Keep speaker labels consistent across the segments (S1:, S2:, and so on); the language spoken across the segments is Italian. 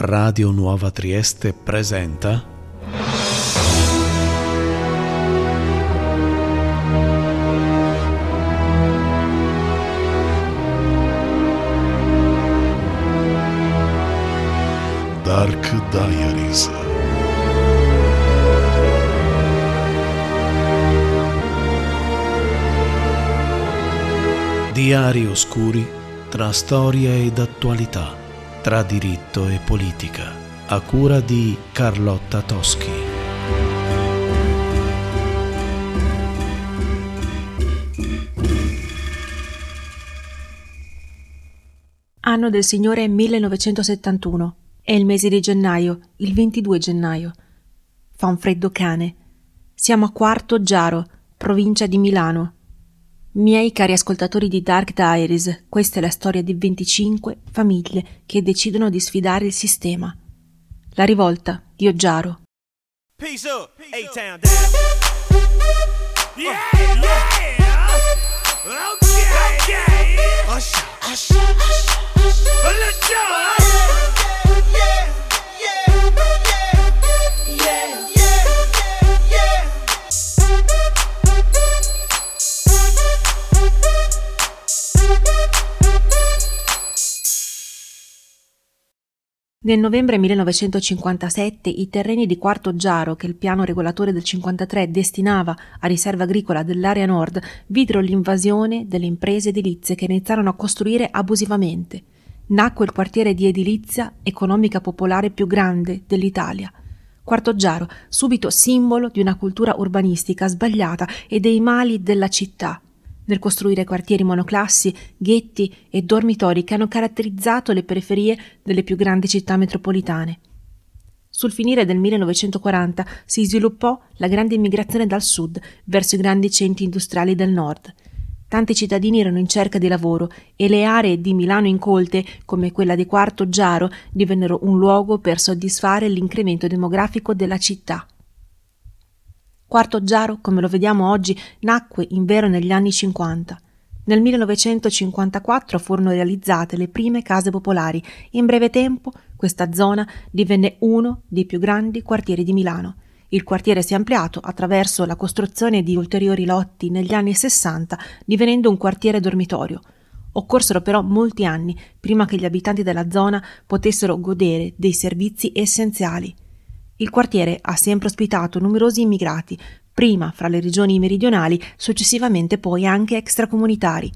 S1: Radio Nuova Trieste presenta Dark Diaries. Diari oscuri tra storia ed attualità, tra diritto e politica, a cura di Carlotta Toschi.
S2: Anno del Signore 1971. È il mese di gennaio, il 22 gennaio. Fa un freddo cane. Siamo a Quarto Giaro, provincia di Milano. Miei cari ascoltatori di Dark Diaries, questa è la storia di 25 famiglie che decidono di sfidare il sistema. La rivolta di Oggiaro.
S3: Peace up, A-Town down. Yeah, yeah. Okay. Hush, hush, hush. Let's go.
S2: Nel novembre 1957 i terreni di Quarto Giaro, che il piano regolatore del 53 destinava a riserva agricola dell'area nord, videro l'invasione delle imprese edilizie che iniziarono a costruire abusivamente. Nacque il quartiere di edilizia economica popolare più grande dell'Italia. Quarto Giaro, subito simbolo di una cultura urbanistica sbagliata e dei mali della città, nel costruire quartieri monoclassi, ghetti e dormitori che hanno caratterizzato le periferie delle più grandi città metropolitane. Sul finire del 1940 si sviluppò la grande immigrazione dal sud verso i grandi centri industriali del nord. Tanti cittadini erano in cerca di lavoro e le aree di Milano incolte, come quella di Quarto Giaro, divennero un luogo per soddisfare l'incremento demografico della città. Quarto Giaro, come lo vediamo oggi, nacque invero negli anni 50. Nel 1954 furono realizzate le prime case popolari. In breve tempo questa zona divenne uno dei più grandi quartieri di Milano. Il quartiere si è ampliato attraverso la costruzione di ulteriori lotti negli anni 60, divenendo un quartiere dormitorio. Occorsero però molti anni prima che gli abitanti della zona potessero godere dei servizi essenziali. Il quartiere ha sempre ospitato numerosi immigrati, prima fra le regioni meridionali, successivamente poi anche extracomunitari.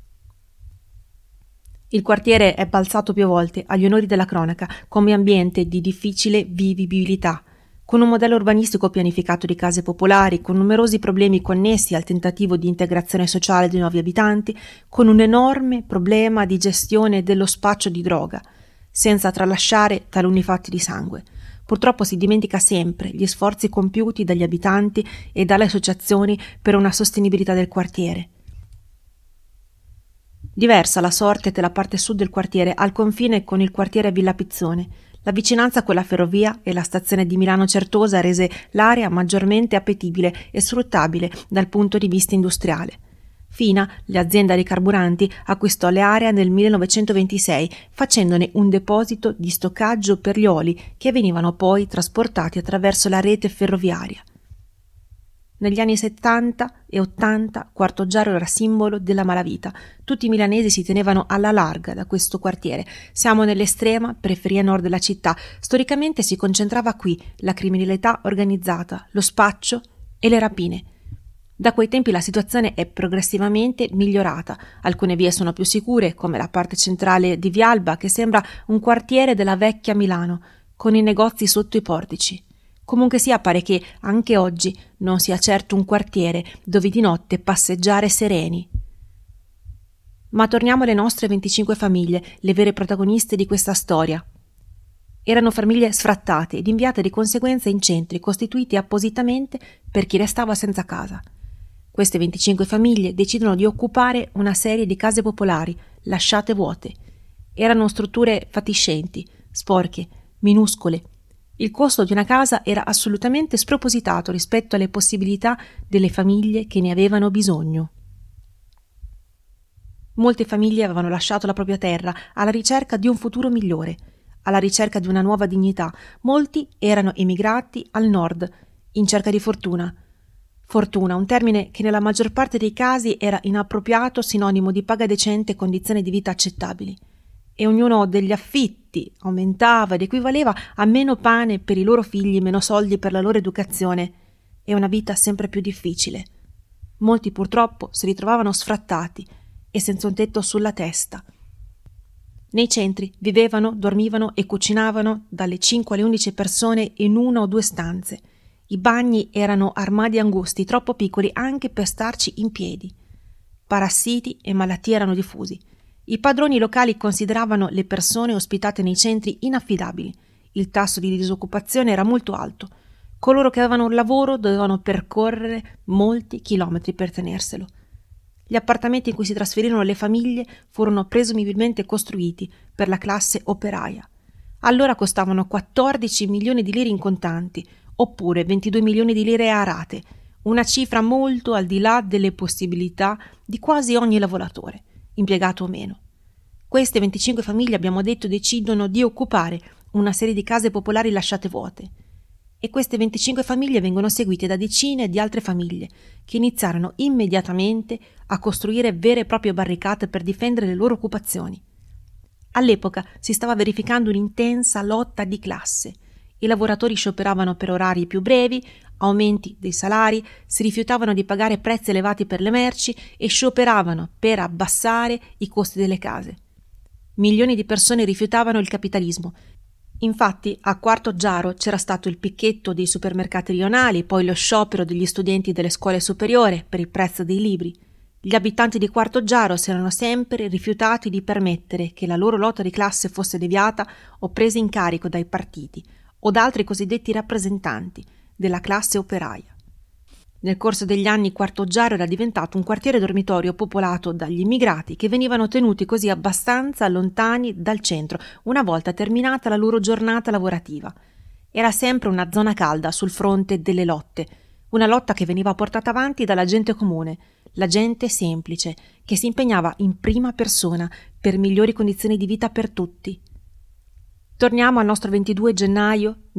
S2: Il quartiere è balzato più volte agli onori della cronaca come ambiente di difficile vivibilità, con un modello urbanistico pianificato di case popolari, con numerosi problemi connessi al tentativo di integrazione sociale dei nuovi abitanti, con un enorme problema di gestione dello spaccio di droga, senza tralasciare taluni fatti di sangue. Purtroppo si dimentica sempre gli sforzi compiuti dagli abitanti e dalle associazioni per una sostenibilità del quartiere. Diversa la sorte della parte sud del quartiere, al confine con il quartiere Villa Pizzone. La vicinanza con la ferrovia e la stazione di Milano Certosa rese l'area maggiormente appetibile e sfruttabile dal punto di vista industriale. Fina, l'azienda dei carburanti, acquistò l'area nel 1926, facendone un deposito di stoccaggio per gli oli che venivano poi trasportati attraverso la rete ferroviaria. Negli anni 70 e 80 Quarto Giaro era simbolo della malavita. Tutti i milanesi si tenevano alla larga da questo quartiere. Siamo nell'estrema periferia nord della città. Storicamente si concentrava qui la criminalità organizzata, lo spaccio e le rapine. Da quei tempi la situazione è progressivamente migliorata. Alcune vie sono più sicure, come la parte centrale di Via Alba, che sembra un quartiere della vecchia Milano, con i negozi sotto i portici. Comunque sia, pare che anche oggi non sia certo un quartiere dove di notte passeggiare sereni. Ma torniamo alle nostre 25 famiglie, le vere protagoniste di questa storia. Erano famiglie sfrattate ed inviate di conseguenza in centri costituiti appositamente per chi restava senza casa. Queste 25 famiglie decidono di occupare una serie di case popolari, lasciate vuote. Erano strutture fatiscenti, sporche, minuscole. Il costo di una casa era assolutamente spropositato rispetto alle possibilità delle famiglie che ne avevano bisogno. Molte famiglie avevano lasciato la propria terra alla ricerca di un futuro migliore. alla ricerca di una nuova dignità. Molti erano emigrati al nord, in cerca di fortuna. Fortuna, un termine che nella maggior parte dei casi era inappropriato, sinonimo di paga decente e condizioni di vita accettabili. E ognuno degli affitti aumentava ed equivaleva a meno pane per i loro figli, meno soldi per la loro educazione e una vita sempre più difficile. Molti purtroppo si ritrovavano sfrattati e senza un tetto sulla testa. Nei centri vivevano, dormivano e cucinavano dalle 5 alle 11 persone in 1 o 2 stanze. I bagni erano armadi angusti, troppo piccoli anche per starci in piedi. Parassiti e malattie erano diffusi. I padroni locali consideravano le persone ospitate nei centri inaffidabili. Il tasso di disoccupazione era molto alto. Coloro che avevano un lavoro dovevano percorrere molti chilometri per tenerselo. Gli appartamenti in cui si trasferirono le famiglie furono presumibilmente costruiti per la classe operaia. Allora costavano 14 milioni di lire in contanti, oppure 22 milioni di lire a rate, una cifra molto al di là delle possibilità di quasi ogni lavoratore, impiegato o meno. Queste 25 famiglie, abbiamo detto, decidono di occupare una serie di case popolari lasciate vuote. E queste 25 famiglie vengono seguite da decine di altre famiglie che iniziarono immediatamente a costruire vere e proprie barricate per difendere le loro occupazioni. All'epoca si stava verificando un'intensa lotta di classe. I lavoratori scioperavano per orari più brevi, aumenti dei salari, si rifiutavano di pagare prezzi elevati per le merci e scioperavano per abbassare i costi delle case. Milioni di persone rifiutavano il capitalismo. Infatti a Quartoggiaro c'era stato il picchetto dei supermercati rionali, poi lo sciopero degli studenti delle scuole superiori per il prezzo dei libri. Gli abitanti di Quartoggiaro si erano sempre rifiutati di permettere che la loro lotta di classe fosse deviata o presa in carico dai partiti o da altri cosiddetti rappresentanti della classe operaia. Nel corso degli anni Quartoggiaro era diventato un quartiere dormitorio popolato dagli immigrati che venivano tenuti così abbastanza lontani dal centro una volta terminata la loro giornata lavorativa. Era sempre una zona calda sul fronte delle lotte, una lotta che veniva portata avanti dalla gente comune, la gente semplice, che si impegnava in prima persona per migliori condizioni di vita per tutti. Torniamo al nostro 22 gennaio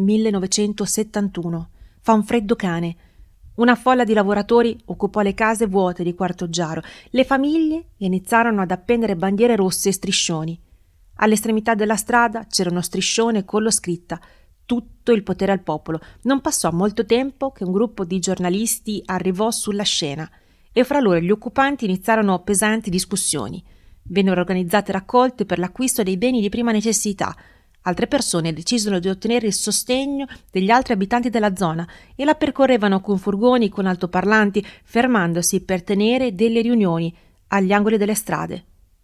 S2: 1971. Fa un freddo cane. Una folla di lavoratori occupò le case vuote di Quartoggiaro. Le famiglie iniziarono ad appendere bandiere rosse e striscioni. All'estremità della strada c'era uno striscione con lo scritta «Tutto il potere al popolo». Non passò molto tempo che un gruppo di giornalisti arrivò sulla scena e fra loro e gli occupanti iniziarono pesanti discussioni. Vennero organizzate raccolte per l'acquisto dei beni di prima necessità. Altre persone decisero di ottenere il sostegno degli altri abitanti della zona e la percorrevano con furgoni con altoparlanti, fermandosi per tenere delle riunioni agli angoli delle strade.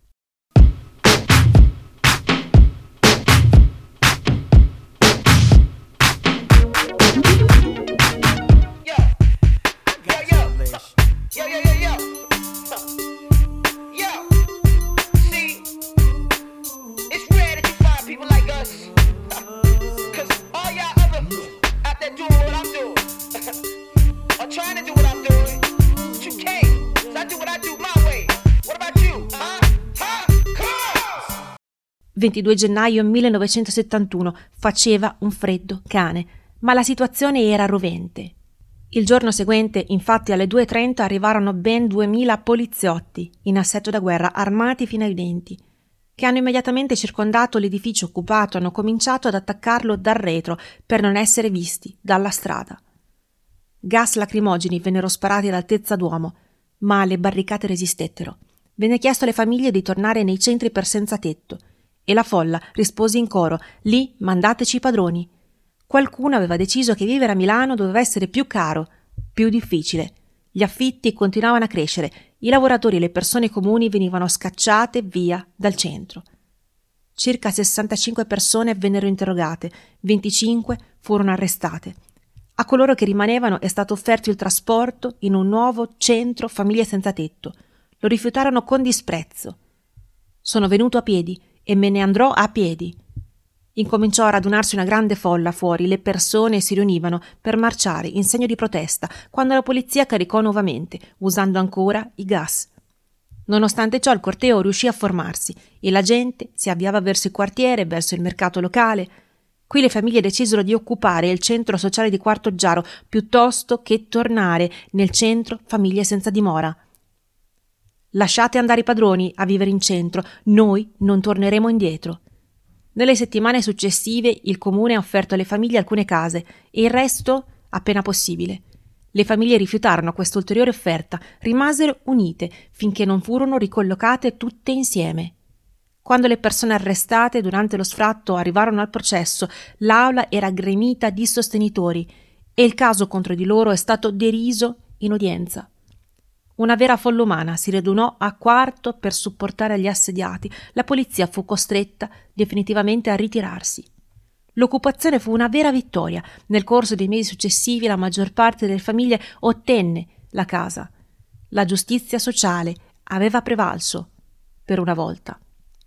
S3: Trying to do what I'm doing, but you can't. So I do what I do my way. What about you? Come on!
S2: 22 gennaio 1971 faceva un freddo cane, ma la situazione era rovente. Il giorno seguente, infatti, alle 2:30 arrivarono ben 2000 poliziotti in assetto da guerra, armati fino ai denti, che hanno immediatamente circondato l'edificio occupato e hanno cominciato ad attaccarlo dal retro per non essere visti dalla strada. Gas lacrimogeni vennero sparati all'altezza d'uomo, ma le barricate resistettero. Venne chiesto alle famiglie di tornare nei centri per senza tetto e la folla rispose in coro: «Lì mandateci i padroni». Qualcuno aveva deciso che vivere a Milano doveva essere più caro, più difficile. Gli affitti continuavano a crescere, i lavoratori e le persone comuni venivano scacciate via dal centro. Circa 65 persone vennero interrogate, 25 furono arrestate. A coloro che rimanevano è stato offerto il trasporto in un nuovo centro famiglie senza tetto. Lo rifiutarono con disprezzo. «Sono venuto a piedi e me ne andrò a piedi». Incominciò a radunarsi una grande folla fuori, le persone si riunivano per marciare in segno di protesta, quando la polizia caricò nuovamente, usando ancora i gas. Nonostante ciò il corteo riuscì a formarsi e la gente si avviava verso il quartiere, verso il mercato locale. Qui le famiglie decisero di occupare il centro sociale di Quartoggiaro piuttosto che tornare nel centro famiglie senza dimora. Lasciate andare i padroni a vivere in centro, noi non torneremo indietro. Nelle settimane successive il comune ha offerto alle famiglie alcune case e il resto appena possibile. Le famiglie rifiutarono questa ulteriore offerta, rimasero unite finché non furono ricollocate tutte insieme. Quando le persone arrestate durante lo sfratto arrivarono al processo, l'aula era gremita di sostenitori e il caso contro di loro è stato deriso in udienza. Una vera folla umana si radunò a Quarto per supportare gli assediati. La polizia fu costretta definitivamente a ritirarsi. L'occupazione fu una vera vittoria. Nel corso dei mesi successivi la maggior parte delle famiglie ottenne la casa. La giustizia sociale aveva prevalso per una volta.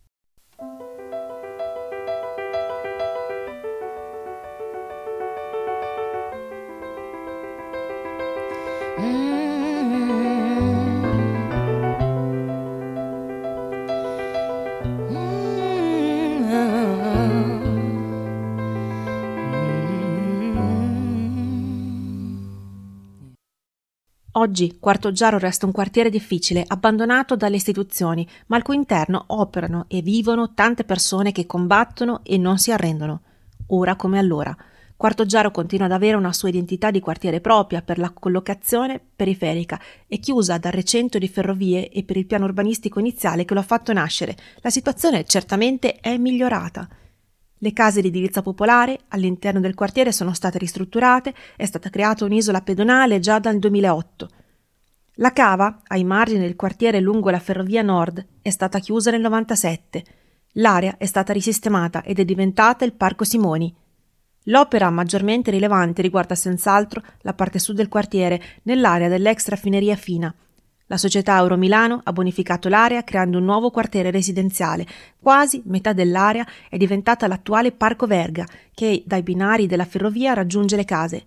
S2: Oggi Quartoggiaro resta un quartiere difficile, abbandonato dalle istituzioni, ma al cui interno operano e vivono tante persone che combattono e non si arrendono, ora come allora. Quartoggiaro continua ad avere una sua identità di quartiere propria per la collocazione periferica e chiusa dal recinto di ferrovie e per il piano urbanistico iniziale che lo ha fatto nascere. La situazione certamente è migliorata. Le case di edilizia popolare all'interno del quartiere sono state ristrutturate, è stata creata un'isola pedonale già dal 2008. La cava, ai margini del quartiere lungo la ferrovia nord, è stata chiusa nel 97. L'area è stata risistemata ed è diventata il Parco Simoni. L'opera maggiormente rilevante riguarda senz'altro la parte sud del quartiere, nell'area dell'ex raffineria Fina. La società Euro Milano ha bonificato l'area creando un nuovo quartiere residenziale. Quasi metà dell'area è diventata l'attuale Parco Verga, che dai binari della ferrovia raggiunge le case.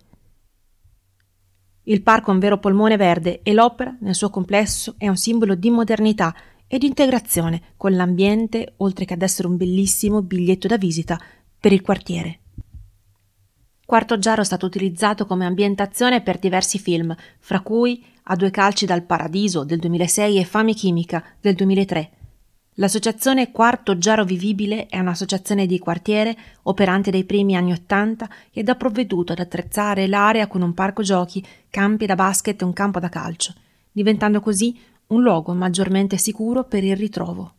S2: Il parco è un vero polmone verde e l'opera, nel suo complesso, è un simbolo di modernità e di integrazione con l'ambiente, oltre che ad essere un bellissimo biglietto da visita per il quartiere. Quartoggiaro è stato utilizzato come ambientazione per diversi film, fra cui A due calci dal paradiso del 2006 e Fame chimica del 2003. L'associazione Quartoggiaro Vivibile è un'associazione di quartiere operante dai primi anni '80 ed ha provveduto ad attrezzare l'area con un parco giochi, campi da basket e un campo da calcio, diventando così un luogo maggiormente sicuro per il ritrovo.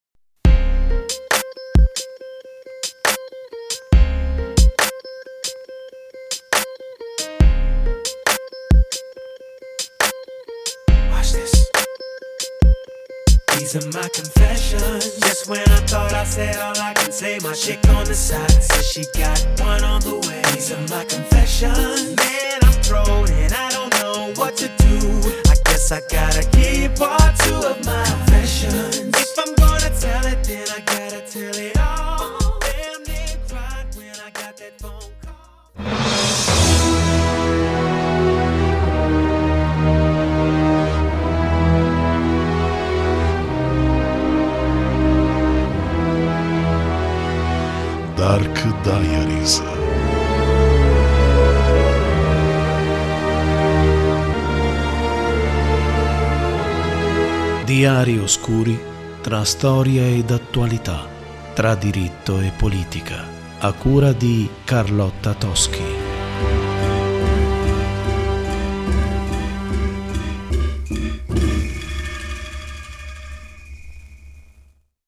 S4: These are my confessions. Just when I thought I said all I can say, my chick on the side says she got one on the way. These are my confessions. Man, I'm thrown and I don't know what to do. I guess I gotta keep part two of my confessions. If I'm gonna tell it, then I gotta tell it all. Damn, they cried when I got that phone call.
S1: Dark Diaries. Diari oscuri tra storia ed attualità, tra diritto e politica, a cura di Carlotta Toschi.